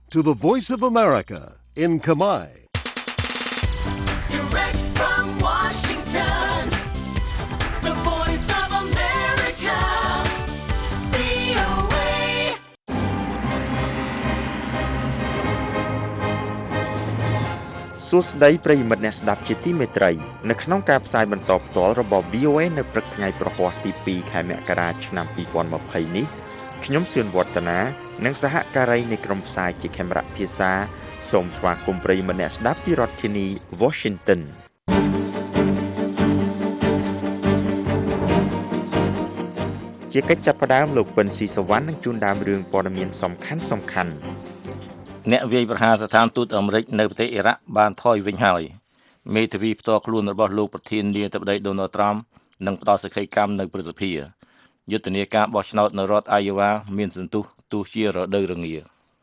to the Voice of America in Khmer. Direct from Washington, the Voice of America, VOA. សួស្តីប្រិយមិត្តអ្នកស្ដាប់ជាទីមេត្រីនៅក្នុងការផ្សាយបន្តផ្ទាល់របស់ VOA នៅព្រឹកថ្ងៃប្រហ័សទី2ខែមករាឆ្នាំ2020នេះខ្ញុំសឿនវឌ្ឍនានិងសហការីនៃក្រុមផ្សាយជាខេមរៈភាសាសូមស្វាគមន៍ប្រិយមិត្តអ្នកស្ដាប់ពីរដ្ឋធានី Washington ជាកិច្ចចាប់ផ្ដើមលោកពិនស៊ីសវណ្ណនឹងជូនដើមរឿងព័ត៌មានសំខាន់អ្នកវាយប្រហារស្ថានទូតអាមេរិកនៅប្រទេសអ៊ីរ៉ាក់បានថយវិញហើយមេធាវីផ្ទាល់ខ្លួនរបស់លោកប្រធានាធិបតី Donald Trump នឹងផ្ដល់សេចក្តីកម្មនៅព្រឹទ្ធសភាយុទ្ធនាការបោះឆ្នោតនៅរដ្ឋ Iowa មានសន្ទុះទោះជារដូវរងា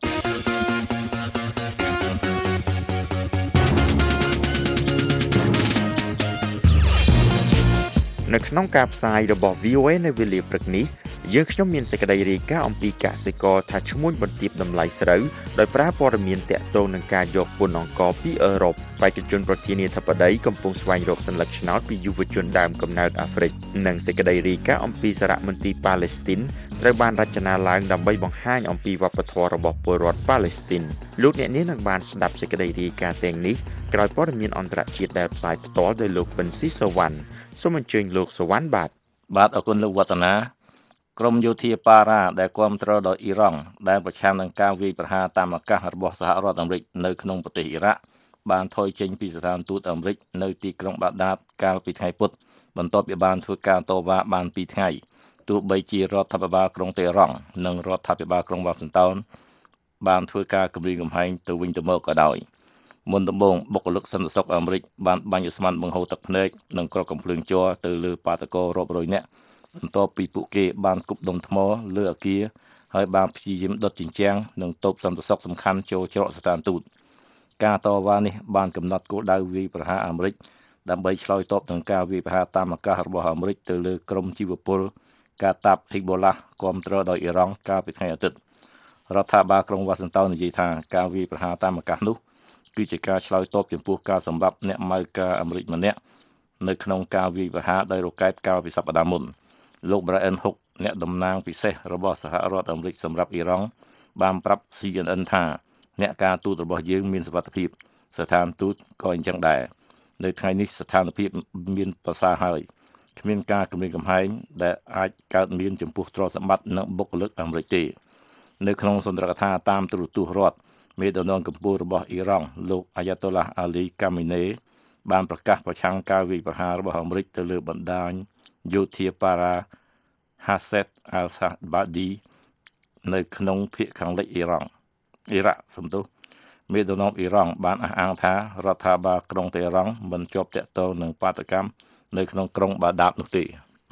នៅក្នុងការផ្សាយរបស់ VOA នៅវេលាព្រឹកនេះយើងខ្ញុំមានសេចក្តីរាយការណ៍អំពីកសិករថាឈ្មួញបន្ទាបតម្លៃស្រូវដោយប្រើព័ត៌មានតាក់ទងនឹងការយកពន្ធអង្ករពីអឺរ៉ុបបេក្ខជនប្រធានាធិបតីកំពុងស្វែងរកសញ្ញាឆ្នោតពីយុវជនដើមកំណើតអាហ្វ្រិកនិងសេចក្តីរាយការណ៍អំពីសារមន្ទីរប៉ាឡេស្ទីនត្រូវបានរចនាឡើងដើម្បីបង្ហាញអំពីវប្បធម៌របស់ពលរដ្ឋប៉ាឡេស្ទីនលោកអ្នកនាងនឹងបានស្ដាប់សេចក្តីរាយការណ៍ទាំងនេះក្រោយព័ត៌មានអន្តរជាតិដែលផ្សាយផ្ទាល់ដោយលោកពិនស៊ីសវណ្ណសូមអញ្ជើញលោកសវណ្ណបាទអរគុណលោកវឌ្ឍនាក្រុមយោធាប៉ារ៉ាដែលគាំទ្រដោយអ៊ីរ៉ង់ដែលប្រឆាំងនឹងការវាយប្រហារតាមអាកាសរបស់សហរដ្ឋអាមេរិកនៅក្នុងប្រទេសអ៊ីរ៉ាក់បានថយចេញពីស្ថានទូតអាមេរិកនៅទីក្រុងបាក់ដាតកាលពីថ្ងៃពុធបន្ទាប់ពីបានធ្វើការតវ៉ាបាន2ថ្ងៃទោះបីជារដ្ឋាភិបាលក្រុងតេរ៉ង់និងរដ្ឋាភិបាលក្រុងវ៉ាស៊ីនតោនបានធ្វើការគំរាមកំហែងទៅវិញទៅមកក៏ដោយមុនដំបូងបុគ្គលិកសន្តិសុខអាមេរិកបានបាញ់ឧស្ម័នបង្ហូរទឹកភ្នែកនិងគ្រាប់កាំភ្លើងជ័រទៅលើបាតកោរាប់រយនាក់បន្ទាប់ពីពួកគេបានគប់ដុំថ្មលើអគារហើយបានព្យាយាមដុតជញ្ជាំងនិងតូបសន្តិសុខសំខាន់ចូលច្រកស្ថានទូតការតវ៉ានេះបានកំណត់គោលដៅវាយប្រហារអាមេរិកដើម្បីឆ្លើយតបនឹងការវាយប្រហារតាមអាកាសរបស់អាមេរិកទៅលើក្រុមជីវពលកាតាប់ហ៊ីបូឡាគាំទ្រដោយអ៊ីរ៉ង់កាលពីថ្ងៃអាទិត្យរដ្ឋាភិបាលក្រុងវ៉ាស៊ីនតោននិយាយថាការវាយប្រហារតាមអាកាសនោះគឺជាការឆ្លើយតបចំពោះការសម្លាប់អ្នកម៉ៅការអាមេរិកម្នាក់នៅក្នុងការវាយប្រហារដោយរ៉ុកែតកាលពីសប្តាហ៍មុនលោក Brian Hook អ្នកតំណាងពិសេសរបស់សហរដ្ឋអាមេរិកសម្រាប់អ៊ីរ៉ង់បានប្រាប់ CNN ថាអ្នកការទូតរបស់យើងមានសុវត្ថិភាពស្ថានទូតក៏អញ្ចឹងដែរនៅថ្ងៃនេះស្ថានភាពមានប្រសើរហើយគ្មានការគំរាមកំហែងដែលអាចកើតមានចំពោះទ្រព្យសម្បត្តិនិងបុគ្គលិកអាមេរិកទេនៅក្នុងសន្ទរកថាតាមទូរទស្សន៍រដ្ឋមេដឹកនាំកម្ពុជារបស់អ៊ីរ៉ង់លោកអាយ៉ាតូឡាអាលីកាមីណេបានប្រកាសប្រឆាំងការវាយប្រហាររបស់អាមេរិកទៅលើបណ្ដាញយោធាប៉ារ៉ាហាសេតអាល់សាបាឌីនៅក្នុងភាគខាងលិចអ៊ីរ៉ាក់សំទោសមេដឹកនាំអ៊ីរ៉ង់បានអះអាងថារដ្ឋាភិបាលក្រុងតេរ៉ង់មិនជាប់ទាក់ទងនឹងបាតកម្មនៅក្នុងក្រុងបាដាតនោះទេ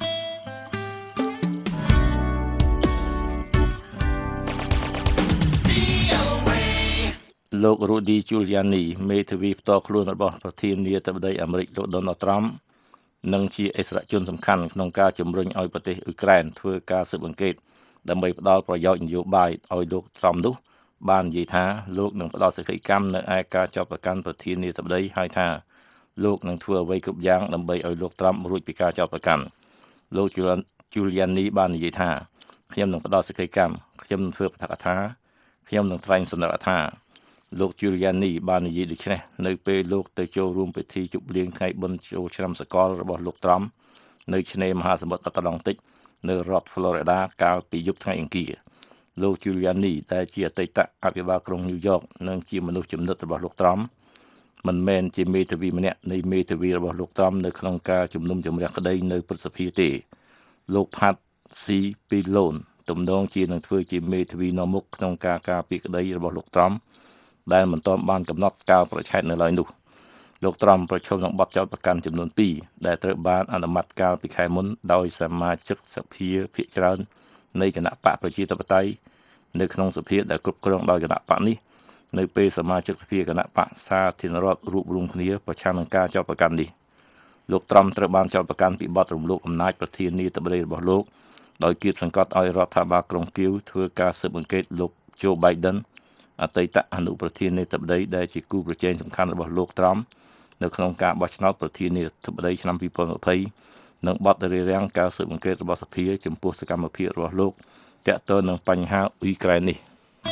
លោក Rudy Giuliani មេធាវីផ្ទាល់ខ្លួនរបស់ប្រធានាធិបតីអាមេរិកលោក Donald Trump និងជាអិសរាជជនសំខាន់ក្នុងការជំរុញឲ្យប្រទេសអ៊ុយក្រែនធ្វើការស៊ើបអង្កេតដើម្បីផ្ដល់ប្រយោជន៍នយោបាយឲ្យលោក Trump នោះបាននិយាយថាលោកនឹងផ្ដល់សេចក្តីកម្មនៅឯការចាប់ប្រកាន់ប្រធានាធិបតីហើយថាលោកនឹងធ្វើអ្វីគ្រប់យ៉ាងដើម្បីឲ្យលោក Trump រួចពីការចាប់ប្រកាន់លោក Giuliani បាននិយាយថាខ្ញុំនឹងផ្ដល់សេចក្តីកម្មខ្ញុំនឹងធ្វើបទកថាខ្ញុំនឹងថ្លែងសន្និដ្ឋានថាលោក Giuliani បាននិយាយដូចនេះនៅពេលលោកទៅចូលរួមពិធីជប់លៀងថ្ងៃបុណ្យចូលឆ្នាំសកលរបស់លោក Trump នៅឆ្នេរមហាសមុទ្រអាត្លង់តិកនៅរដ្ឋ Florida កាលពីយប់ថ្ងៃអង្គារលោក Giuliani ដែលជាអតីតអភិបាលក្រុង New York និងជាមនុស្សចំណិតរបស់លោក Trump មិនមែនជាមេធាវីម្នាក់នៃមេធាវីរបស់លោក Trump នៅក្នុងការជំនុំជម្រះក្តីនៅព្រឹទ្ធសភាទេលោក Pat Cipollone ទំនងជានឹងធ្វើជាមេធាវីនាំមុខក្នុងការការពារក្តីរបស់លោក Trumpដែលមិនទាន់បានកំណត់កាលប្រឆេទនៅឡើយនោះលោក Trump ប្រឈមនឹងបទចោទប្រកាន់ចំនួន2ដែលត្រូវបានអនុម័តកាលពីខែមុនដោយសមាជិកសភាភាគច្រើននៃគណៈបកប្រជាធិបតេយ្យនៅក្នុងសភាដែលគ្រប់គ្រងដោយគណៈបកនេះនៅពេលសមាជិកសភាគណៈបកសាធារណរដ្ឋរួបរวมគ្នាប្រឆាំងនឹងការចោទប្រកាន់នេះលោក Trump ត្រូវបានចោទប្រកាន់ពីបទរំលោភអំណាចប្រធានាធិបតីរបស់លោកដោយគៀបសង្កត់ឲ្យរដ្ឋាភិបាលក្រុងគៀវធ្វើការស៊ើបអង្កេតលោក Joe Biden អតីតអនុប្រធានាធិបតីដែលជាគូប្រជែងសំខាន់របស់លោកត្រាំនៅក្នុងការបោះឆ្នោតប្រធានាធិបតីឆ្នាំ2020និងបទរារាំងការស៊ើបអង្កេតរបស់សភាចំពោះសកម្មភាពរបស់លោកទាក់ទងនឹងបញ្ហាអ៊ុយក្រែននេះ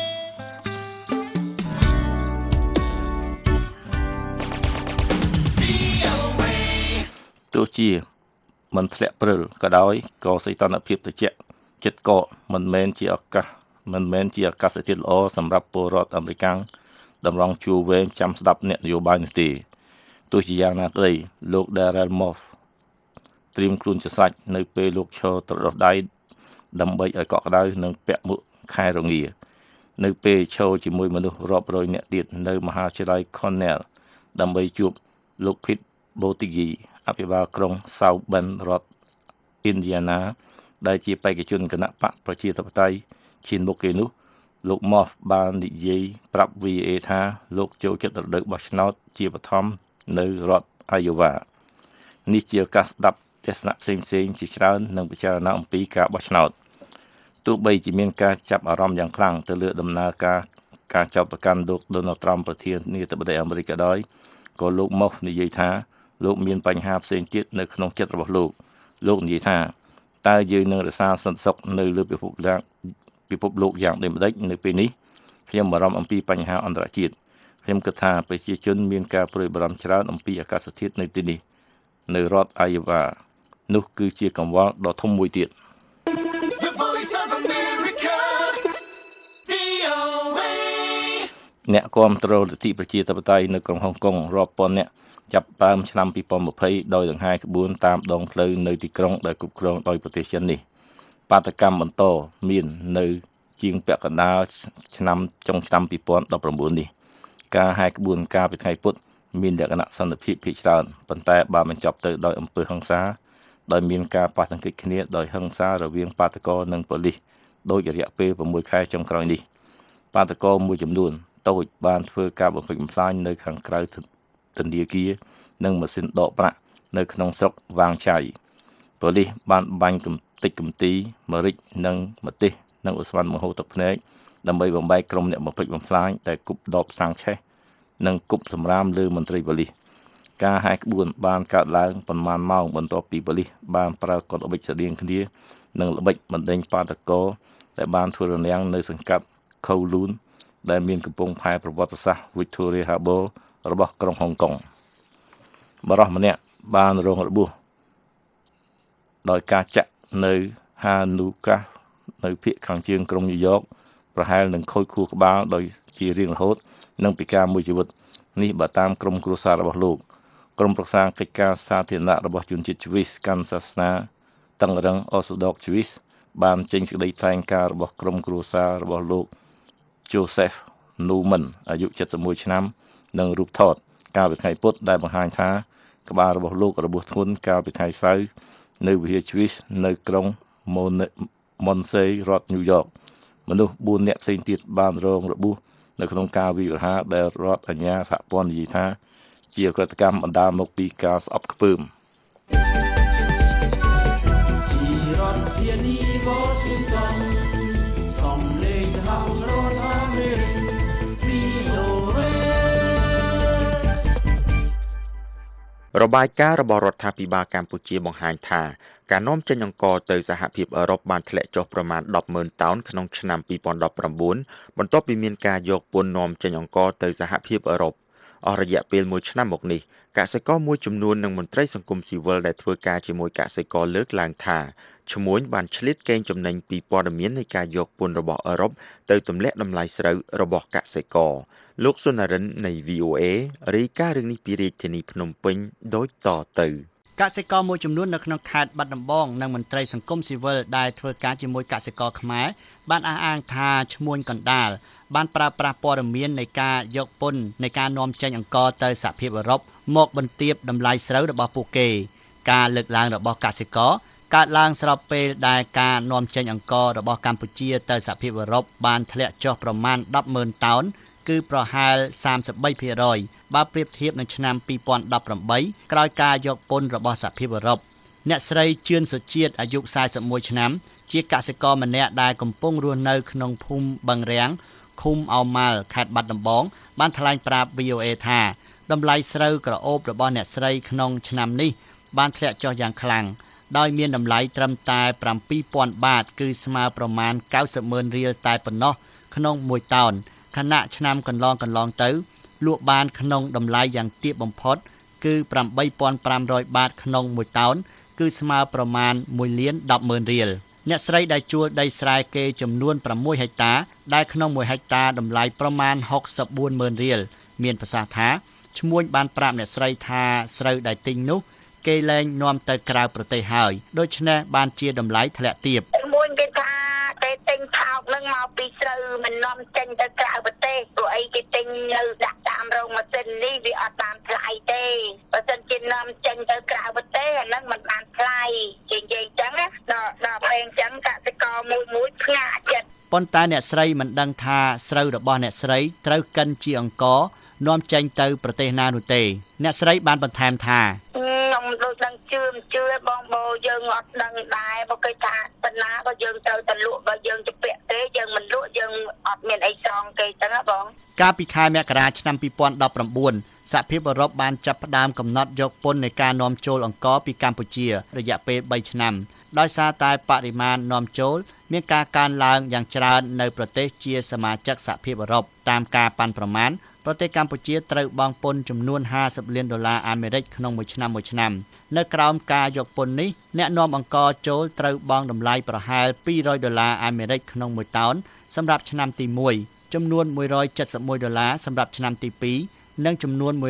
ទោះជាមិនធ្លាក់ព្រិលក៏ដោយក៏សីតុណ្ហភាពត្រជាក់ចិត្តកកមិនមែនជាអាកាសធាតុល្អសម្រាប់ពលរដ្ឋអាមេរិកាំងតម្រង់ជួរវែងចាំស្ដាប់អ្នកនយោបាយនោះទេទោះជាយ៉ាងណាក្តីលោក Darrell Moss ត្រៀមខ្លួនជាស្រេចនៅពេលលោកឈរត្រដុសដៃដើម្បីឲ្យកក់ក្ដៅនិងពាក់មួកខែរងានៅពេលឈរជាមួយមនុស្សរាប់រយនាក់ទៀតនៅមហាវិទ្យាល័យ Cornell ដើម្បីជួបលោក Pete Buttigieg អភិបាលក្រុង South Bend រដ្ឋ Indiana ដែលជាបេក្ខជនគណៈបកប្រជាធិបតេយ្យឈានមុខគេនោះលោក Moss បាននិយាយប្រាប់ VOA ថាលោកចូលចិត្តរដូវបោះឆ្នោតជាបឋមនៅរដ្ឋ Iowa នេះជាការស្ដាប់ទស្សនៈផ្សេងៗជាច្រើននិងពិចារណាអំពីការបោះឆ្នោតទោះបីជាមានការចាប់អារម្មណ៍យ៉ាងខ្លាំងទៅលើដំណើរការចោទប្រកាន់លោក Donald Trump ប្រធានាធិបតីអាមេរិកក៏ដោយក៏លោក Moss និយាយថាលោកមានបញ្ហាផ្សេងទៀតនៅក្នុងចិត្តរបស់លោកនិយាយថាតើយើងនឹងរក្សាសន្តិសុខនៅលើពិភពលោកយ៉ាងដូចម្តេចនៅពេលនេះខ្ញុំបារម្ភអំពីបញ្ហាអន្តរជាតិខ្ញុំគិតថាប្រជាជនមានការព្រួយបារម្ភច្រើនអំពីអាកាសធាតុនៅទីនេះនៅរដ្ឋ Iowa នោះគឺជាកង្វល់ដ៏ធំមួយទៀតអ្នកគាំទ្រលទ្ធិប្រជាធិបតេយ្យនៅក្រុងហុងកុងរាប់ពាន់នាក់ចាប់ផ្ដើមឆ្នាំ2020ដោយដង្ហែក្បួនតាមដងផ្លូវនៅទីក្រុងដែលគ្រប់គ្រងដោយប្រទេសចិននេះបាតកម្មបន្តមាននៅជាងពាក់កណ្ដាលចុងឆ្នាំ2019នេះការហែកក្បួនកាលពីថ្ងៃពុធមានលក្ខណៈសន្តិភាពភាគច្រើនប៉ុន្តែបានបញ្ចប់ទៅដោយអំពើហិង្សាដោយមានការប៉ះទង្គិចគ្នាដោយហិង្សារវាងបាតកោនិងប៉ូលីសដោយរយៈពេល6ខែចុងក្រោយនេះបាតកោមួយចំនួនតូចបានធ្វើការបំផ្លិចបំផ្លាញនៅខាងក្រៅធនាគារនិងម៉ាស៊ីនដកប្រាក់នៅក្នុងស្រុកវាងឆៃប៉ូលីសបានបាញ់កំទីម្រេចនិងម្ទេសនិងឧស្ម័នបង្ហូរទឹកភ្នែកដើម្បីបំបែកក្រុមអ្នកបំផ្លិចបំផ្លាញដែលគប់ដបសាំងឆេះនិងគប់សម្រាមលើមន្ត្រីប៉ូលីសការហែកក្បួនបានកើតឡើងប៉ុន្មានម៉ោងបន្ទាប់ពីប៉ូលីសបានប្រើកុដល្បិចស្រដៀងគ្នានិងល្បិចបណ្ដេញបាតកោដែលបានធ្វើរនាំងនៅសង្កាត់ Kowloon ដែលមានកំពង់ផែប្រវត្តិសាស្ត្រ Victoria Harbour របស់ក្រុងហុងកុងបរិសម្នាក់បានរងរបួសដោយការចាក់នៅហានូកានៅភាគខាងជើងក្រុងញូវយ៉កប្រហែលនឹងខូចខួរក្បាលដោយជារៀងរហូតនិងពិការមួយជីវិតនេះបើតាមក្រុមគ្រួសាររបស់លោកក្រុមប្រឹក្សាកិច្ចការសាធារណៈរបស់ជនជាតិជ្វីសកាន់សាសនាតឹងរឹង Orthodox ជ្វីសបានចេញសេចក្តីថ្លែងការណ៍របស់ក្រុមគ្រួសាររបស់លោក Joseph Newman អាយុ71ឆ្នាំនិងរូបថតកាលពីថ្ងៃពុធដែលបង្ហាញថាក្បាលរបស់លោករបួសធ្ងន់កាលពីថ្ងៃសៅរ៍នៅវិហារជ្វីសនៅក្រុង Monsey រដ្ឋញូវយ៉កមនុស្ស4នាក់ផ្សេងទៀតបានរងរបួសនៅក្នុងការវាយប្រហារដែលរដ្ឋអាជ្ញាសហព័ន្ធនិយាយថាជាក្រតកម្មបណ្ដាលមកពីការស្អប់ខ្ពើមទីរដ្ឋធានី Washington សំឡេងសហរដ្ឋអាមេរិក VOA របាយការណ៍របស់រដ្ឋាភិបាលកម្ពុជាបង្ហាញថាការនាំចេញអង្ករទៅសហភាពអឺរ៉ុបបានធ្លាក់ចុះប្រមាណ 10,000 តោនក្នុងឆ្នាំ2019បន្ទាប់ពីមានការយកពន្ធនាំចេញអង្ករទៅសហភាពអឺរ៉ុបអស់រយៈពេល1ឆ្នាំមកនេះកសិករមួយចំនួននិងមន្ត្រីសង្គមស៊ីវិលដែលធ្វើការជាមួយកសិករលើកឡើងថាឈ្មួញបានឆ្លៀតកេងចំណេញពីព័ត៌មាននៃការយកពន្ធរបស់អឺរ៉ុបទៅទម្លាក់តម្លៃស្រូវរបស់កសិករលោកសុណារិននៃ VOA រាយការណ៍រឿងនេះពីរាជធានីភ្នំពេញដូចតទៅកសិករមួយចំនួននៅក្នុងខេត្តបាត់ដំបងនិងមន្ត្រីសង្គមស៊ីវិលដែលធ្វើការជាមួយកសិករខ្មែរបានអះអាងថាឈ្មួញកណ្ដាលបានប្រើប្រាស់ព័ត៌មាននៃការយកពន្ធនៃការនាំចេញអង្ករទៅសហភាពអឺរ៉ុបមកបន្ទាបតម្លៃស្រូវរបស់ពួកគេការលើកឡើងរបស់កសិករកើតឡើងស្របពេលដែលការនាំចេញអង្កររបស់កម្ពុជាទៅសហភាពអឺរ៉ុបបានធ្លាក់ចុះប្រមាណ 10,000 តោនគឺប្រហែល 33% បើប្រៀបធៀបនឹងឆ្នាំ2018ក្រោយការយកពន្ធរបស់សហភាពអឺរ៉ុបអ្នកស្រីជឿនសុជាតិអាយុ41ឆ្នាំជាកសិករម្នាក់ដែលកំពុងរស់នៅក្នុងភូមិបឹងរាំងឃុំអោម៉ាល់ខេត្តបាត់ដំបងបានថ្លែងប្រាប់ VOA ថាតម្លៃស្រូវក្រអូបរបស់អ្នកស្រីក្នុងឆ្នាំនេះបានធ្លាក់ចុះយ៉ាងខ្លាំងដោយមានតម្លៃត្រឹមតែ 7,000 បាតគឺស្មើប្រមាណ 90,000 រៀលតែប៉ុណ្ណោះក្នុង1តោនខណៈឆ្នាំកន្លងទៅលក់បានក្នុងតម្លៃយ៉ាងទាបបំផុតគឺ 8,500 បាតក្នុង1តោនគឺស្មើប្រមាណ 1,10,000 រៀលអ្នកស្រីដែលជួលដីស្រែគេចំនួន6ហិកតាដែលក្នុង1ហិកតាតម្លៃប្រមាណ 64,000 រៀលមានប្រសាសន៍ថាឈ្មួញបានប្រាប់អ្នកស្រីថាស្រូវដែលទិញនោះគេលែងនាំទៅក្រៅប្រទេសហើយដូច្នេះបានជាតម្លៃធ្លាក់ទាបមួយគេថាគេទិញថោកនឹងមកពីស្រូវមិននាំចេញទៅក្រៅប្រទេសព្រោះអីគេទិញនៅដាក់តាមរោងម៉ាស៊ីននេះវាអត់បានថ្លៃទេបើមិនជានាំចេញទៅក្រៅប្រទេសអានឹងមិនបានថ្លៃនិយាយចឹងណាដល់ពេលចឹងកសិករមួយផ្ងាកចិត្តប៉ុន្តែអ្នកស្រីមិនដឹងថាស្រូវរបស់អ្នកស្រីត្រូវកិនជាអង្ករនាំចេញទៅប្រទេសណានោះទេអ្នកស្រីបានបន្ថែមថាខ្ញុំដូចដឹងជឿបងយើងអត់ដឹងដែរបើគេថាបណ្ណាបើយើងត្រូវទៅលក់បើយើងទៅពាក់ទេយើងមិនលក់យើងអត់មានអីសងគេចឹងណាបងកាលពីខែមករាឆ្នាំ2019សហភាពអឺរ៉ុបបានចាប់ផ្ដើមកំណត់យកពន្ធនៃការនាំចូលអង្ករពីកម្ពុជារយៈពេល3ឆ្នាំដោយសារតែបរិមាណនាំចូលមានការកើនឡើងយ៉ាងច្រើននៅប្រទេសជាសមាជិកសហភាពអឺរ៉ុបតាមការប៉ាន់ប្រមាណប្រទេសកម្ពុជាត្រូវបង់ពន្ធចំនួន$50 លានអាមេរិកក្នុងមួយឆ្នាំនៅក្រោមការយកពន្ធនេះអ្នកនាំអង្ករចូលត្រូវបង់តម្លៃប្រហែល$200អាមេរិកក្នុងមួយតោនសម្រាប់ឆ្នាំទី1ចំនួន$171សម្រាប់ឆ្នាំទី2និងចំនួន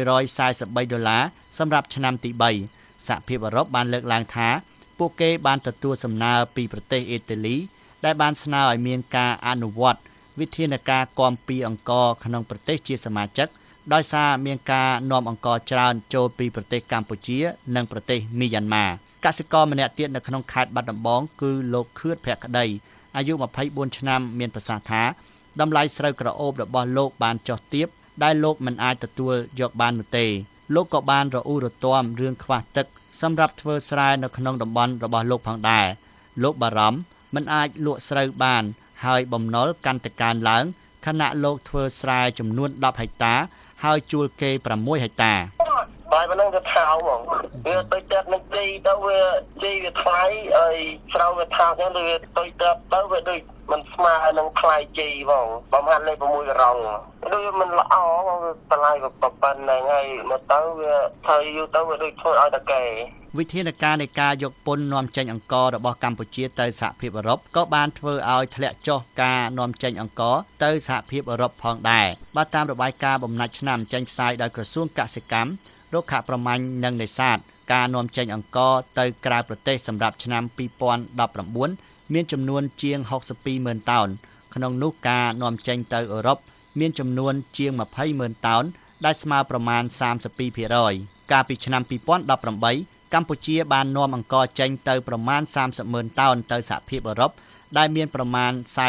$143សម្រាប់ឆ្នាំទី3សហភាពអឺរ៉ុបបានលើកឡើងថាពួកគេបានទទួលសំណើពីប្រទេសអ៊ីតាលីដែលបានស្នើឲ្យមានការអនុវត្តវិធានការគាំពារអង្ករក្នុងប្រទេសជាសមាជិកដោយសារមានការនាំអង្ករច្រើនចូលពីប្រទេសកម្ពុជានិងប្រទេសមីយ៉ាន់ម៉ាកសិករម្នាក់ទៀតនៅក្នុងខេត្តបាត់ដំបងគឺលោកខឿតភក្តីអាយុ24ឆ្នាំមានប្រសាសន៍ថាតម្លៃស្រូវក្រអូបរបស់លោកបានចុះទាបដែលលោកមិនអាចទទួលយកបាននោះទេលោកក៏បានរអ៊ូរទាំរឿងខ្វះទឹកសម្រាប់ធ្វើស្រែនៅក្នុងតំបន់របស់លោកផងដែរលោកបារម្ភមិនអាចលក់ស្រូវបានហើយបំណុលកាន់តែកើនឡើងខណៈលោកធ្វើស្រែចំនួន10ហិកតាហើយជួលគេ6ហិកតាបាយប៉ុណ្ណឹងទៅថោកហ្មងវាទៅទឹកនឹងជីទៅវាថ្លៃហើយស្រូវវាថោកចឹងវាទៅទឹកទៅវាដូចមិនស្មើនឹងថ្លៃជីហ្មងបំហាត់លេខ6ក្រងដូចមិនល្អតម្លៃប៉ុណ្ណឹងហើយមកទៅវាថយយូរទៅវាដូចធ្វើឲ្យតកែវិធានការនៃការយកពន្ធនាំចេញអង្កររបស់កម្ពុជាទៅសហភាពអឺរ៉ុបក៏បានធ្វើឲ្យធ្លាក់ចុះការនាំចេញអង្ករទៅសហភាពអឺរ៉ុបផងដែរបើតាមរបាយការណ៍បំណាច់ឆ្នាំចេញផ្សាយដោយក្រសួងកសិកម្មរុក្ខប្រមាញ់និងនេសាទការនាំចេញអង្ករទៅក្រៅប្រទេសសម្រាប់ឆ្នាំ2019មានចំនួនជាង 62,000 តោនក្នុងនោះការនាំចេញទៅអឺរ៉ុបមានចំនួនជាង 20,000 តោនដែលស្មើប្រមាណ 32% កាលពីឆ្នាំ2018កម្ពុជាបាននាំអង្ករចេញទៅប្រមាណ 30,000 តោនទៅសហភាពអឺរ៉ុបដែលមានប្រមាណ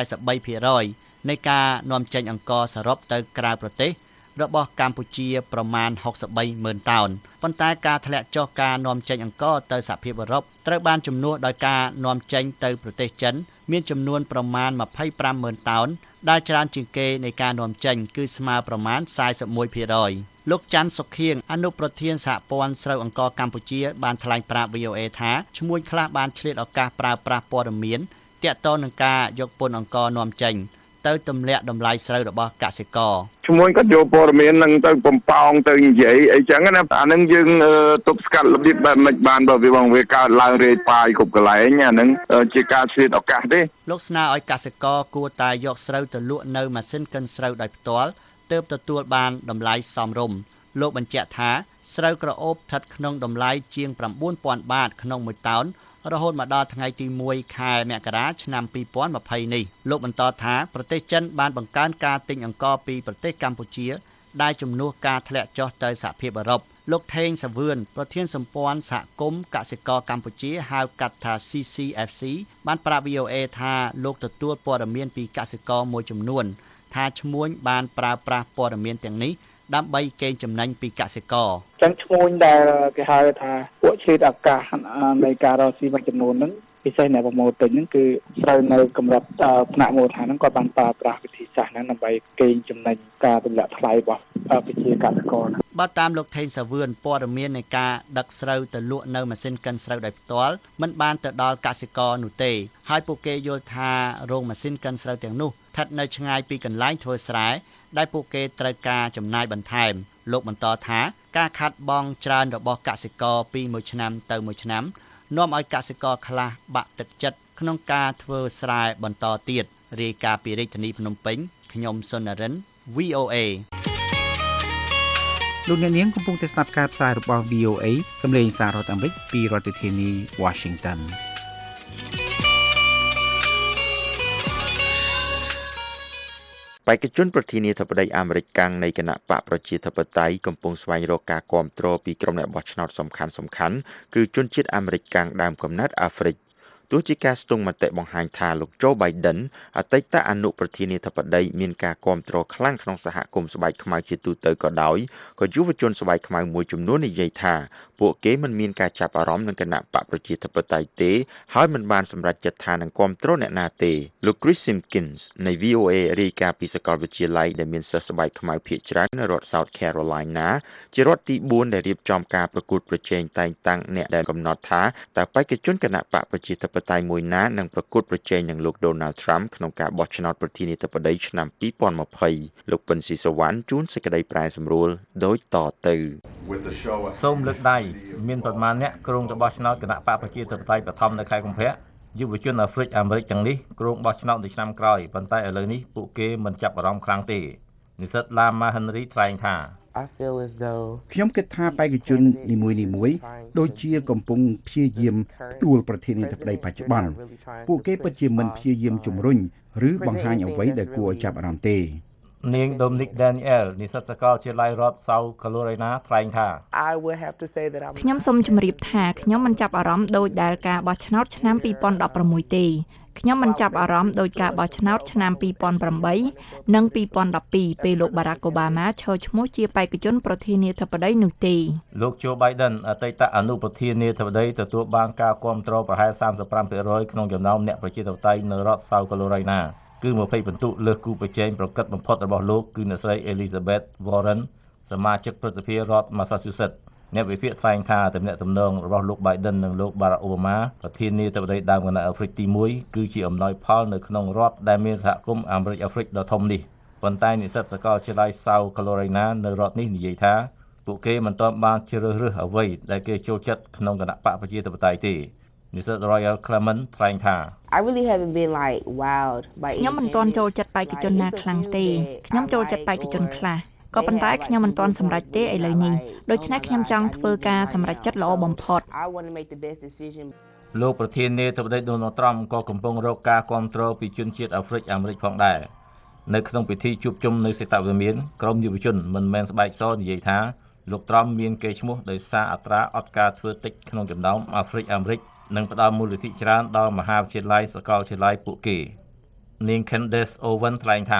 43% នៃការនាំចេញអង្ករសរុបទៅក្រៅប្រទេសរបស់កម្ពុជាប្រមាណ 63,000 តោនប៉ុន្តែការធ្លាក់ចុះការនាំចេញអង្ករទៅសហភាពអឺរ៉ុបត្រូវបានជំនួសដោយការនាំចេញទៅប្រទេសចិនមានចំនួនប្រមាណ 25,000 តោនដែលច្រើនជាងគេនៃការនាំចេញគឺស្មើប្រមាណ 41% លោកច័ន្ទសុខៀងអនុប្រធានសហព័ន្ធស្រូវអង្ករកម្ពុជាបានថ្លែងប្រាប់ VOA ថាឈ្មួញខ្លះបានឆ្លៀតឱកាសប្រើប្រាស់ព័ត៌មានទាក់ទងនឹងការយកពន្ធអង្ករនាំចេញទៅទម្លាក់តម្លៃស្រូវរបស់កសិករឈ្មោះគាត់យកព័ត៌មាននឹងទៅបំផោងទៅនិយាយអីចឹងណាអានឹងយើងទប់ស្កាត់របៀបបែបមិនបានបើវាកើតឡើងរាយប៉ាយគ្រប់កន្លែងអានឹងជាការឆ្លៀតឱកាសទេលោកស្នើឲ្យកសិករគួរតែយកស្រូវទៅលក់នៅម៉ាស៊ីនកិនស្រូវដោយផ្ទាល់ទើបទទួលបានតម្លៃសមរម្យលោកបញ្ជាក់ថាស្រូវក្រអូបស្ថិតក្នុងតម្លៃជាង 9,000 បាតក្នុង1តោនរហូតមកដល់ថ្ងៃទី1ខែមករាឆ្នាំ2020នេះលោកបន្តថាប្រទេសចិនបានបង្កើនការទិញអង្ករពីប្រទេសកម្ពុជាដែលជំនួសការធ្លាក់ចុះទៅសហភាពអឺរ៉ុបលោកថេងសាវឿនប្រធានសម្ព័ន្ធសហគមន៍កសិករកម្ពុជាហៅកាត់ថា CCFC បានប្រាប់ VOA ថាលោកទទួលព័ត៌មានពីកសិករមួយចំនួនថាឈ្មួញបានប្រើប្រាស់ព័ត៌មានទាំងនេះដើម្បីកេងចំណេញពីកសិករចឹងឈ្មោះដែលគេហៅថាពួកឆ្លៀតឱកាសនៃការរកស៊ីមួយចំនួនហ្នឹងពិសេសអ្នកប្រមូលទិញហ្នឹងគឺស្រូវនៅកម្រិតថ្នាក់មូលដ្ឋានហ្នឹងគាត់បានប្រើប្រាស់វិធីសាស្ត្រហ្នឹងដើម្បីកេងចំណេញការទម្លាក់ថ្លៃរបស់ប្រជាកសិករណាបើតាមលោកថេងសាវឿនព័ត៌មាននៃការដឹកស្រូវទៅលក់នៅម៉ាស៊ីនកិនស្រូវដោយផ្ទាល់មិនបានទៅដល់កសិករនោះទេហើយពួកគេយល់ថារោងម៉ាស៊ីនកិនស្រូវទាំងនោះស្ថិតនៅឆ្ងាយពីកន្លែងធ្វើស្រែដែលពួកគេត្រូវការចំណាយបន្ថែមលោកបន្តថាការខាត់បងច្រើនរបស់កសិករពីមួយឆ្នាំទៅមួយឆ្នាំនាំឲ្យកសិករខ្លះបាក់ទឹកចិត្តក្នុងការធ្វើស្រែបន្តទៀតរាយការណ៍ពីរាជធានីភ្នំពេញខ្ញុំសុននរិន VOA លោកអ្នកនាងកំពុងតែស្ដាប់ការផ្សាយរបស់ VOA សម្លេងសាររដ្ឋអាមេរិកពីរដ្ឋធានី Washington បេក្ខជនប្រធានាធិបតីអាមេរិកកាំងនៃគណៈបកប្រជាធិបតេយ្យកំពុងស្វែងរកការគាំទ្រពីក្រុមអ្នកបោះឆ្នោតសំខាន់ៗគឺជនជាតិអាមេរិកកាំងដើមកំណើតអាហ្វ្រិកទោះជាការស្ទង់មតិបង្ហាញថាលោក Joe Biden អតីតអនុប្រធានាធិបតីមានការគាំទ្រខ្លាំងក្នុងសហគមន៍ស្បែកខ្មៅជាទូទៅក៏ដោយក៏យុវជនស្បែកខ្មៅមួយចំនួននិយាយថាពួកគេមិនមានការចាប់អារម្មណ៍នឹងគណៈបកប្រជាធិបតេយ្យទេហើយមិនបានសម្រេចចិត្តថានឹងគាំទ្រអ្នកណាទេលោក Chris Simpkins នៃ VOA រាយការណ៍ពីសាកលវិទ្យាល័យដែលមានសិស្សស្បែកខ្មៅភាគច្រើននៅរដ្ឋ South Carolina ជារដ្ឋទី4ដែលរៀបចំការប្រកួតប្រជែងតែងតាំងអ្នកដែលកំណត់ថាតើបេក្ខជនគណៈបកប្រជាធិបតេយ្យមួយណានឹងប្រកួតប្រជែងនឹងលោក Donald Trump ក្នុងការបោះឆ្នោតប្រធានាធិបតីឆ្នាំ2020លោកពិនស៊ីសវណ្ណជួនសេចក្តីប្រែសម្រួលដូចតទៅសូមលើកដៃមានប្រមាណអ្នកក្រុងទៅបោះឆ្នោតគណៈបកប្រជាធិបតេយ្យបឋមនៅខែកុម្ភៈយុវជនអាហ្វ្រិកអាមេរិកទាំងនេះក្រុងបោះឆ្នោតនៅឆ្នាំក្រោយប៉ុន្តែឥឡូវនេះពួកគេមិនចាប់អារម្មណ៍ខ្លាំងទេនិស្សិត Lama Henry ថ្លែងថាខ្ញុំគិតថាបេក្ខជននីមួយៗដូចជាកំពុងព្យាយាមផ្ដួលប្រធានាធិបតីបច្ចុប្បន្នពួកគេពិតជាមិនព្យាយាមជំរុញឬបង្ហាញអ្វីដែលគួរឲ្យចាប់អារម្មណ៍ទេនាង Dominic Daniel និស្សិតសាកលវិទ្យាល័យរដ្ឋ South Carolina ថ្លែងថាខ្ញុំសូមជម្រាបថាខ្ញុំមិនចាប់អារម្មណ៍ដោយដែលការបោះឆ្នោតឆ្នាំ2016ទេខ្ញុំមិនចាប់អារម្មណ៍ដោយការបោះឆ្នោតឆ្នាំ2008និង2012ពេលលោក Barack Obama ឈរឈ្មោះជាបេក្ខជនប្រធានាធិបតីនោះទេលោក Joe Biden អតីតអនុប្រធានាធិបតីទទួលបានការគាំទ្រប្រហែល 35% ក្នុងចំណោមអ្នកប្រជាធិបតេយ្យនៅរដ្ឋ South Carolina គឺ20ពិន្ទុលើសគូប្រជែងប្រកបបំផុតរបស់លោកគឺអ្នកស្រី Elizabeth Warren សមាជិកព្រឹទ្ធសភារដ្ឋ Massachusetts អ្នកវិភាគថ្លែងថាទំនាក់ទំនងរបស់លោក Biden និងលោក Barack Obama ប្រធានាធិបតីដើមគណៈអាហ្វ្រិកទី1គឺជាអំណោយផលនៅក្នុងរដ្ឋដែលមានសហគមន៍អាមេរិកអាហ្វ្រិកដ៏ធំនេះប៉ុន្តែនិស្សិតសាកលវិទ្យាល័យ South Carolina នៅរដ្ឋនេះនិយាយថាពួកគេមិនទាន់បានជ្រើសរើសអ្វីដែលគេចូលចិត្តក្នុងគណៈបកប្រជាធិបតេយ្យទេនិស្សិត Royal Clement ថ្លែងថាខ្ញុំមិនទាន់ចូលចិត្តបេក្ខជនណាខ្លាំងទេខ្ញុំចូលចិត្តបេក្ខជនខ្លះក៏ប៉ុន្តែខ្ញុំមិនទាន់សម្រេចទេឥឡូវនេះដូច្នេះខ្ញុំចង់ធ្វើការសម្រេចចិត្តល្អបំផុតលោកប្រធានាធិបតី Donald Trump ក៏កំពុងរកការគាំទ្រពីជនជាតិអាហ្វ្រិកអាមេរិកផងដែរនៅក្នុងពិធីជួបជុំនៅសេតវិមានក្រុមយុវជនមិនមែនស្បែកសនិយាយថាលោក Trump មានកេរ្តិ៍ឈ្មោះដោយសារអត្រាអត់ការធ្វើតិចក្នុងចំណោមអាហ្វ្រិកអាមេរិកនិងផ្ដល់មូលនិធិច្រើនដល់មហាវិទ្យាល័យសាកលវិទ្យាល័យពួកគេនាង Candace Owen ថ្លែងថា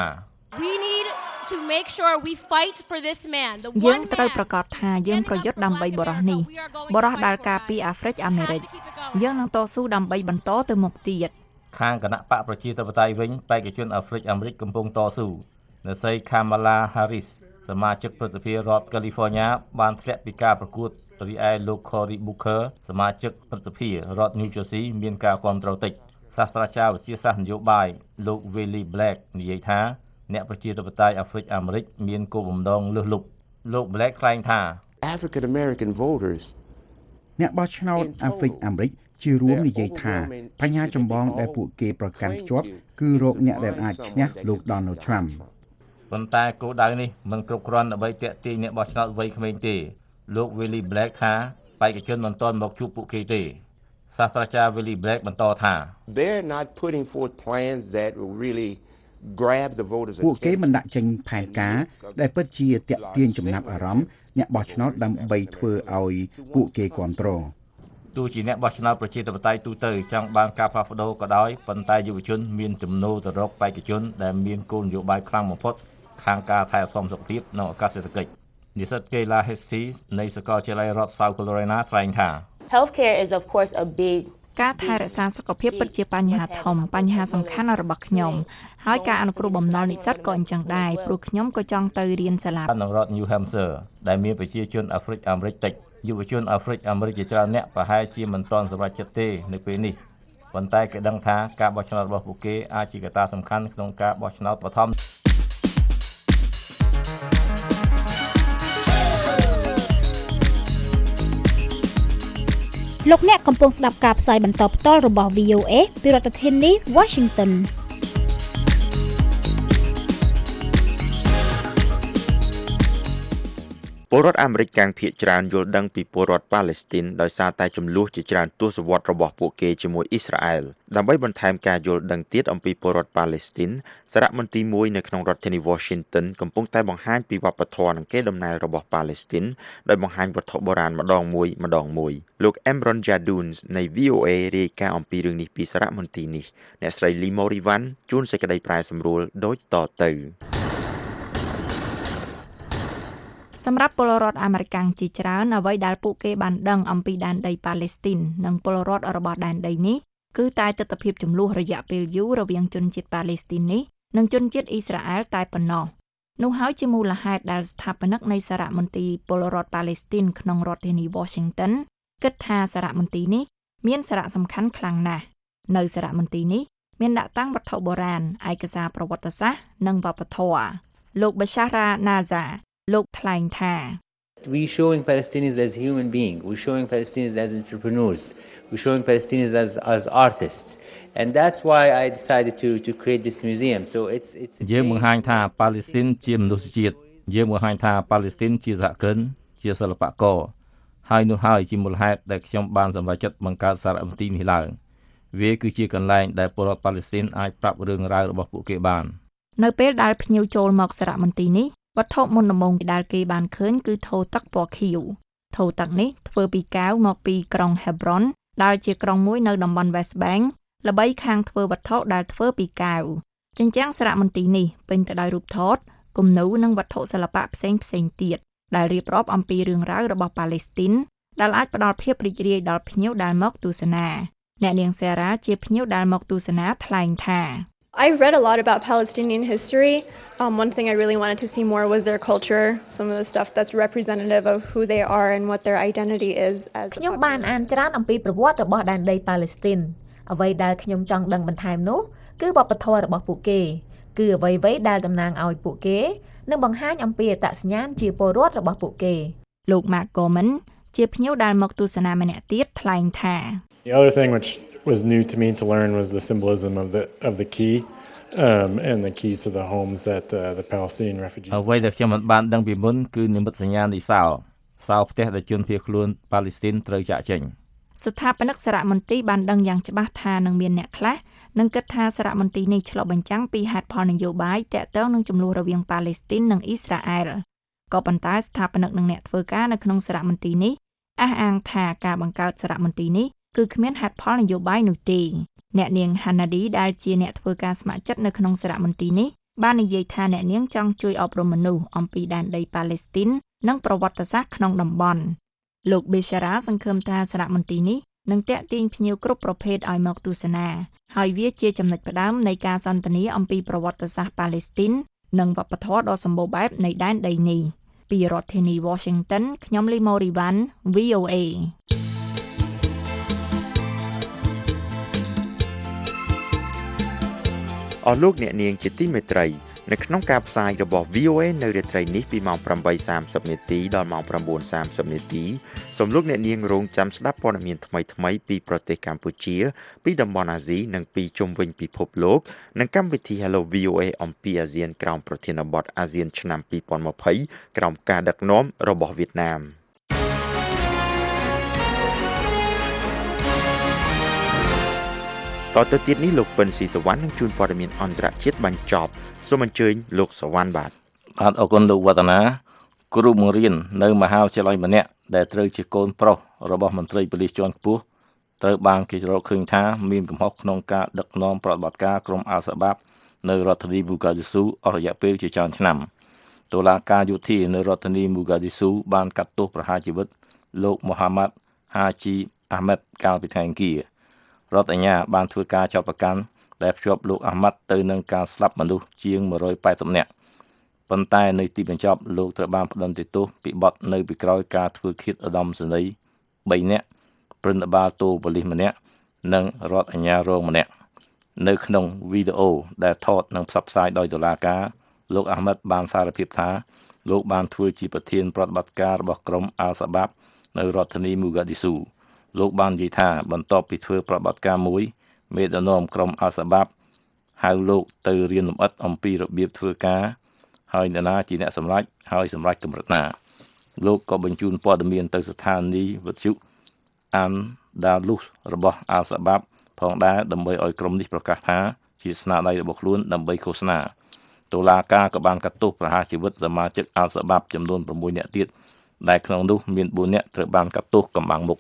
យើងត្រូវប្រកាសថាយើងប្រយុទ្ធដើម្បីបរិះនេះបរិះដែលការពីអាហ្វ្រិកអាមេរិកយើងនឹងតស៊ូដើម្បីបន្តទៅមុខទៀតខាងគណៈបកប្រជាធិបតេយ្យវិញបេក្ខជនអាហ្វ្រិកអាមេរិកកំពុងតស៊ូអ្នកស្រី Kamala Harris សមាជិកព្រឹទ្ធសភារដ្ឋ California បានធ្លាក់ពីការប្រកួតរីឯលោក Cory Booker សមាជិកព្រឹទ្ធសភារដ្ឋ New Jersey មានការគាំទ្រតិចសាស្ត្រាចារ្យវិទ្យាសាស្ត្រនយោបាយលោក Willie Black និយាយថាអ្នកប្រជាធិបតេយ្យអាហ្វ្រិកអាមេរិកមានគោលបំណងលើសលប់លោក Black ថ្លែងថា African American voters អ្នកបោះឆ្នោតអាហ្វ្រិកអាមេរិកជារួមនិយាយថាបញ្ហាចម្បងដែលពួកគេប្រកាន់ខ្ជាប់គឺរោគអ្នកដែលអាចឈ្នះលោក Donald Trump ប៉ុន្តែគោលដៅនេះមិនគ្រប់គ្រាន់ដើម្បីទាក់ទាញអ្នកបោះឆ្នោតវ័យក្មេងទេលោក Willie Black ថាបេក្ខជនមិនទាន់មកជួបពួកគេទេសាស្ត្រាចារ្យ Willie Black បន្តថា They're not putting forth plans that will really grab the voters ពួកគេមិនដាក់ចេញផែនការដែលពិតជាទាក់ទាញចំណាប់អារម្មណ៍អ្នកបោះឆ្នោតដើម្បីធ្វើឲ្យពួកគេគាំទ្រទោះជាអ្នកបោះឆ្នោតប្រជាធិបតេយ្យទូទៅចង់បានការផ្លាស់ប្ដូរក៏ដោយប៉ុន្តែយុវជនមានចំណូលទៅរកបេក្ខជនដែលមានគោលនយោបាយខ្លាំងបំផុតខាងការថែទាំសុខភាពនិងឱកាសសេដ្ឋកិច្ចនិស្សិត Kayla Hesty នៃសាកលវិទ្យាល័យរដ្ឋ South Carolina ថ្លែងថា Healthcare is of course a big ការថែរក្សាសុខភាពពិតជាបញ្ហាធំបញ្ហាសំខាន់របស់ខ្ញុំហើយការអនុគ្រោះបំណុលនិស្សិតក៏អញ្ចឹងដែរព្រោះខ្ញុំក៏ចង់ទៅរៀនសាលានៅរដ្ឋ New Hampshire ដែលមានប្រជាជនអាហ្វ្រិកអាមេរិកតិចយុវជនអាហ្វ្រិកអាមេរិកជាច្រើនអ្នកប្រហែលជាមិនទាន់សម្រេចចិត្តទេនៅពេលនេះប៉ុន្តែគេដឹងថាការបោះឆ្នោតរបស់ពួកគេអាចជាកត្តាសំខាន់ក្នុងការបោះឆ្នោតបឋមលោកអ្នកកំពុងស្ដាប់ការផ្សាយបន្តផ្ទាល់របស់ VOA ពីរដ្ឋធានី Washington ពលរដ្ឋអាមេរិកកាំងភាគច្រើនយល់ដឹងពីពលរដ្ឋប៉ាឡេស្ទីនដោយសារតែចំនួនជាច្រើនទសវត្សរ៍របស់ពួកគេជាមួយអ៊ីស្រាអែលដើម្បីបន្ថែមការយល់ដឹងទៀតអំពីពលរដ្ឋប៉ាឡេស្ទីនសារមន្ទីរមួយនៅក្នុងរដ្ឋធានី Washington កំពុងតែបង្ហាញពីវប្បធម៌និងកេរដំណែលរបស់ប៉ាឡេស្ទីនដោយបង្ហាញវត្ថុបុរាណម្ដងមួយលោក Emron Jaduns នៃ VOA រាយការណ៍អំពីរឿងនេះពីសារមន្ទីរនេះអ្នកស្រី Lee Morivan ជួនសេចក្តីប្រែសម្រួលដូចតទៅសម្រាប់ពលរដ្ឋអាមេរិកជាច្រើនអ្វីដែលពួកគេបានដឹងអំពីដែនដីប៉ាឡេស្ទីននិងពលរដ្ឋរបស់ដែនដីនេះគឺតែទស្សនវិជ្ជាចំនួនរយៈពេលយូររវាងជនជាតិប៉ាឡេស្ទីននេះនិងជនជាតិអ៊ីស្រាអែលតែប៉ុណ្ណោះនោះហើយជាមូលហេតុដែលស្ថាបនិកនៃសារមន្ទីរពលរដ្ឋប៉ាឡេស្ទីនក្នុងរដ្ឋធានី Washington គិតថាសារមន្ទីរនេះមានសារៈសំខាន់ខ្លាំងណាស់នៅសារមន្ទីរនេះមានដាក់តាំងវត្ថុបុរាណឯកសារប្រវត្តិសាស្ត្រនិងវប្បធម៌លោក Bashara Nazaលោកថ្លែងថា We showing Palestinians as human beings, we showing Palestinians as entrepreneurs, we showing Palestinians as artists, and that's why I decided to create this museum. So it's យើងបង្ហាញថាប៉ាឡេស្ទីនជាមនុស្សជាតិយើងបង្ហាញថាប៉ាឡេស្ទីនជាសហគ្រិនជាសិល្បករហើយនោះហើយជាមូលហេតុដែលខ្ញុំបានសម្រេចចិត្តបង្កើតសារមន្ទីរនេះឡើងវាគឺជាកន្លែងដែលពលរដ្ឋប៉ាឡេស្ទីនអាចប្រាប់រឿងរ៉ាវរបស់ពួកគេបាននៅពេលដែលភ្ញៀវចូលមកសារមន្ទីរនេះវត្ថុមុនដំបូងដែលគេបានឃើញគឺថូទឹកពណ៌ខៀវថូទឹកនេះធ្វើពីកែវមកពីក្រុង Hebron ដែលជាក្រុងមួយនៅតំបន់ West Bank ល្បីខាងធ្វើវត្ថុដែលធ្វើពីកែវជញ្ជាំងសារមន្ទីរនេះពេញទៅដោយរូបថតគំនូរនិងវត្ថុសិល្បៈផ្សេងទៀតដែលរៀបរាប់អំពីរឿងរ៉ាវរបស់ប៉ាឡេស្ទីនដែលអាចផ្ដល់ភាពរីករាយដល់ភ្ញៀវដែលមកទស្សនាអ្នកនាងសេរ៉ាជាភ្ញៀវដែលមកទស្សនាថ្លែងថា I've read a lot about Palestinian history. One thing I really wanted to see more was their culture, some of the stuff that's representative of who they are and what their identity is as a ខ្ញុំបានអានច្រើនអំពីប្រវត្តិរបស់ដែនដីប៉ាឡេស្ទីនអ្វីដែលខ្ញុំចង់ដឹងបន្ថែមនោះគឺវប្បធម៌របស់ពួកគេគឺអ្វីៗដែលតំណាងឲ្យពួកគេនិងបង្ហាញអំពីអត្តសញ្ញាណជាពលរដ្ឋរបស់ពួកគេលោក Mark Gorman ជាភ្ញៀវដែលមកទស្សនាម្នាក់ទៀតថ្លែងថា The other thing which was new to me to learn was the symbolism of the key and the keys to the homes that the Palestinian refugees អ្វីដែលខ្ញុំបានដឹងពីមុនគឺនិមិត្តសញ្ញានៃសោផ្ទះដែលជនភៀសខ្លួនប៉ាឡេស្ទីនត្រូវចាក់ចេញស្ថាបនិកសារមន្ទីរបានដឹងយ៉ាងច្បាស់ថានឹងមានអ្នកខ្លះនឹងគិតថាសារមន្ទីរនេះឆ្លុះបញ្ចាំងពីហេតុផលនយោបាយទាក់ទងនឹងចំនួនរវាងប៉ាឡេស្ទីននិងអ៊ីស្រាអែលក៏ប៉ុន្តែស្ថាបនិកនិងអ្នកធ្វើការនៅក្នុងសារមន្ទីរនេះអះអាងថាការបង្កើតសារមន្ទីរនេះគឺគ្មានហេតុផលនយោបាយនោះទេអ្នកនាង Hannadi ដែលជាអ្នកធ្វើការស្ម័គ្រចិត្តនៅក្នុងសារមន្ទីរនេះបាននិយាយថាអ្នកនាងចង់ជួយអប់រំមនុស្សអំពីដែនដីប៉ាឡេស្ទីននិងប្រវត្តិសាស្ត្រក្នុងតំបន់លោក Beshara សង្ឃឹមថាសារមន្ទីរនេះនឹងទាក់ទាញភ្ញៀវគ្រប់ប្រភេទឲ្យមកទស្សនាហើយវាជាចំណុចផ្ដើមនៃការសន្ទនាអំពីប្រវត្តិសាស្ត្រប៉ាឡេស្ទីននិងវប្បធម៌ដ៏សម្បូរបែបនៃដែនដីនេះពីរដ្ឋធានី Washington ខ្ញុំ Lee Morivan VOA អស់លោកអ្នកនាងជាទីមេត្រីនៅក្នុងការផ្សាយរបស់ VOA នៅរាត្រីនេះពីម៉ោង 8:30 នាទីដល់ម៉ោង 9:30 នាទីសូមលោកអ្នកនាងរងចាំស្ដាប់ព័ត៌មានថ្មីៗពីប្រទេសកម្ពុជាពីតំបន់អាស៊ីនិងពីជុំវិញពិភពលោកនិងកម្មវិធី Hello VOA អំពីអាស៊ានក្រោមប្រធានបទអាស៊ានឆ្នាំ 2020 ក្រោមការដឹកនាំរបស់វៀតណាមតទៅទៀតនេះលោកពិនស៊ីសវណ្ណនឹងជួនព័ត៌មានអន្តរជាតិបញ្ចប់សូមអញ្ជើញលោកសវណ្ណបាទអរគុណលោកវឌ្ឍនាគ្រូបង្រៀននៅមហាវិទ្យាល័យម្នាក់ដែលត្រូវជាកូនប្រុសរបស់មន្ត្រីប៉ូលីសជាន់ខ្ពស់ត្រូវបានគេរកឃើញថាមានកំហុសក្នុងការដឹកនាំប្រតិបត្តិការក្រុមអាល់សាបាបនៅរដ្ឋធានីមូហ្គាឌីស៊ូអស់រយៈពេលជាច្រើនឆ្នាំតុលាការយោធានៅរដ្ឋធានីមូហ្គាឌីស៊ូបានកាត់ទោសប្រហារជីវិតលោកមូហាម៉ាត់ហាជីអាហ្មេតកាលពីថ្ងៃអង្គាររដ្ឋអាជ្ញាបានធ្វើការចោទប្រកាន់ដែលភ្ជាប់លោកអាម៉ាត់ទៅនឹងការស្លាប់មនុស្សជាង180នាក់ប៉ុន្តែនៅទីបញ្ចប់លោកត្រូវបានផ្តន្ទាទោសពីបទនៅពីក្រោយការធ្វើឃាតឧត្តមសេនីយ៍3នាក់ព្រឹទ្ធបាលតូប៉ូលីសម្នាក់និងរដ្ឋអាជ្ញារងម្នាក់នៅក្នុងវីដេអូដែលថតនិងផ្សព្វផ្សាយដោយតុលាការលោកអាហ្មេតបានសារភាពថាលោកបានធ្វើជាប្រធានប្រតិបត្តិការរបស់ក្រុមអាល់សាបាបនៅរដ្ឋធានីមូហ្គាឌីស៊ូលោកបាននិយាយថាបន្ទាប់ពីធ្វើប្រតិបត្តិការមួយមេដឹកនាំក្រុមអាល់សាបាបហៅលោកទៅរៀនលម្អិតអំពីរបៀបធ្វើការហើយនរណាជាអ្នកសម្រេចហើយសម្រេចកម្រិតណាលោកក៏បញ្ជូនព័ត៌មានទៅស្ថានីយ៍វិទ្យុអានដាលូសរបស់អាល់សាបាបផងដែរដើម្បីឲ្យក្រុមនេះប្រកាសថាជាស្នាដៃរបស់ខ្លួនដើម្បីឃោសនាតុលាការក៏បានកាត់ទោសប្រហារជីវិតសមាជិកអាល់សាបាបចំនួន6នាក់ទៀតដែលក្នុងនោះមាន4នាក់ត្រូវបានកាត់ទោសកំបាំងមុខ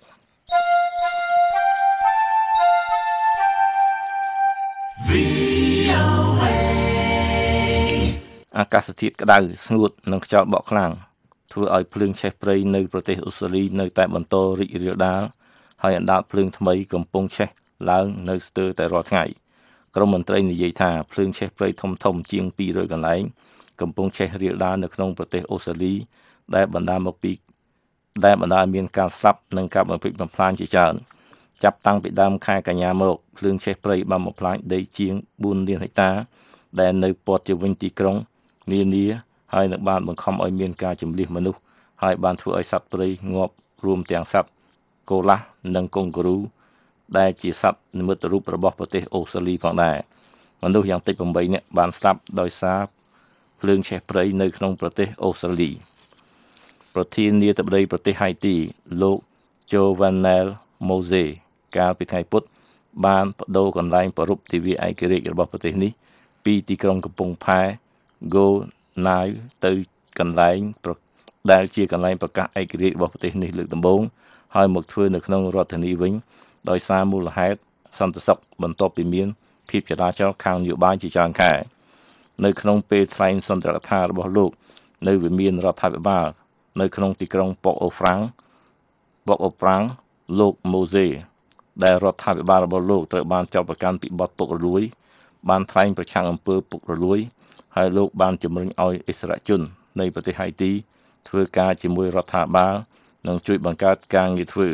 អាកាសធាតុក្តៅស្ងួតនិងខ្យល់បក់ខ្លាំងធ្វើឲ្យភ្លើងឆេះព្រៃនៅប្រទេសអូស្ត្រាលីនៅតែបន្តរីករាលដាលហើយអណ្ដាតភ្លើងថ្មីកំពុងឆេះឡើងនៅស្ទើរតែរាល់ថ្ងៃក្រុមមន្ត្រីនិយាយថាភ្លើងឆេះព្រៃធំជាង200កន្លែងកំពុងឆេះរាលដាលនៅក្នុងប្រទេសអូស្ត្រាលីដែលបណ្ដាលមានការស្លាប់និងការបំផ្លិចបំផ្លាញជាច្រើនចាប់តាំងពីដើមខែកញ្ញាមកភ្លើងឆេះព្រៃបានបំផ្លាញដីជាង4លានហិកតាដែលនៅព័ទ្ធជុំវិញទីក្រុងនានាហើយនឹងបានបង្ខំឲ្យមានការជម្លៀសមនុស្សហើយបានធ្វើឲ្យសត្វព្រៃងាប់រួមទាំងសត្វកូឡាស់និងកុងហ្គារូដែលជាសត្វនិមិត្តរូបរបស់ប្រទេសអូស្ត្រាលីផងដែរមនុស្សយ៉ាងតិច8នាក់បានស្លាប់ដោយសារភ្លើងឆេះព្រៃនៅក្នុងប្រទេសអូស្ត្រាលីប្រធានាធិបតីប្រទេសហៃទីលោក Jovenel Moise កាលពីថ្ងៃពុធបានបដូរកន្លែងប្រពៃទិវាឯករាជ្យរបស់ប្រទេសនេះពីទីក្រុងកំពង់ផែ Go Now ទៅកន្លែងដែលជាកន្លែងប្រកាសឯករាជ្យរបស់ប្រទេសនេះលើកដំបូងហើយមកធ្វើនៅក្នុងរដ្ឋធានីវិញដោយសារមូលហេតុសន្តិសុខបន្ទាប់ពីមានភាពចលាចលខាងនយោបាយជាច្រើនខែនៅក្នុងពេលថ្លែងសន្ទរកថារបស់លោកនៅវិមានរដ្ឋាភិបាលនៅក្នុងទីក្រុងប៉ុកអូប្រាំងលោក Moise ដែលរដ្ឋាភិបាលរបស់លោកត្រូវបានចោទប្រកាន់ពីបទពុករលួយបានថ្លែងប្រឆាំងអំពើពុករលួយហើយលោកបានជំរុញឲ្យអិសរាជជននៃប្រទេសហៃទីធ្វើការជាមួយរដ្ឋាភិបាលនិងជួយបង្កើតការងារធ្វើ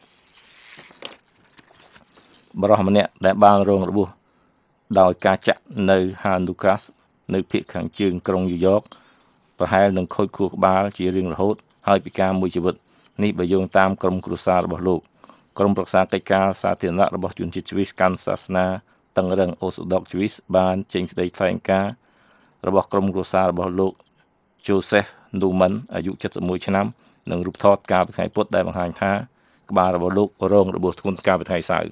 បរិះម្នាក់ដែលបានរងរបួសដោយការចាក់នៅហានូកាសនៅភាគខាងជើងក្រុងញូវយ៉កប្រហែលនឹងខូចខួរក្បាលជារៀងរហូតហើយពិការមួយជីវិតនេះបើយោងតាមក្រុមគ្រួសាររបស់លោកក្រុមប្រឹក្សាកិច្ចការសាធារណៈរបស់ជនជាតិជ្វីសកាន់សាសនាតឹងរឹង Orthodox Jewish បានចេញសេចក្តីថ្លែងការណ៍របស់ក្រុមគ្រួសាររបស់លោក Joseph Newman អាយុ71ឆ្នាំនិងរូបថតកាលពីថ្ងៃពុធដែលបង្ហាញថាក្បាលរបស់លោករងរបួសធ្ងន់កាលពីថ្ងៃសៅរ៍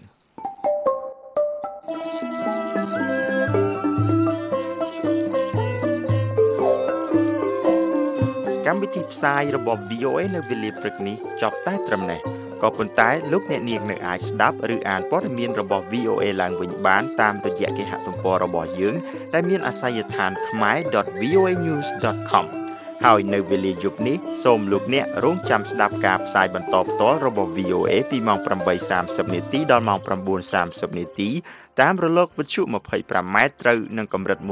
កម្មវិធីផ្សាយរបស់ VOA នៅវេលាព្រឹកនេះចប់តែត្រឹមនេះក៏ប៉ុន្តែលោកអ្នកនាងនៅអាចស្ដាប់ឬអានព័ត៌មានរបស់ VOA ឡើងវិញបានតាមរយៈគេហទំព័ររបស់យើងដែលមានអាសយដ្ឋាន khmer.voanews.com ហើយនៅវេលាយប់នេះសូមលោកអ្នករងចាំស្ដាប់ការផ្សាយបន្តផ្ទាល់របស់ VOA ពីម៉ោង 8:30 នាទីដល់ម៉ោង 9:30 នាទីតាមរលកវិទ្យុ 25 ម៉ែត្រត្រូវនឹងកម្រិត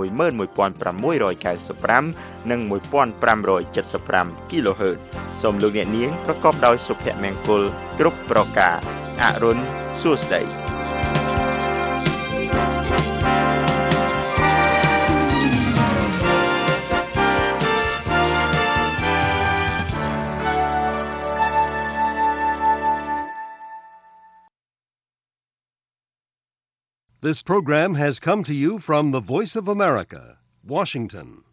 11695 និង 1575 kHz សូមលោកអ្នកនាងប្រកបដោយសុភមង្គលគ្រប់ប្រការអរុនសួស្តី This program has come to you from the Voice of America, Washington.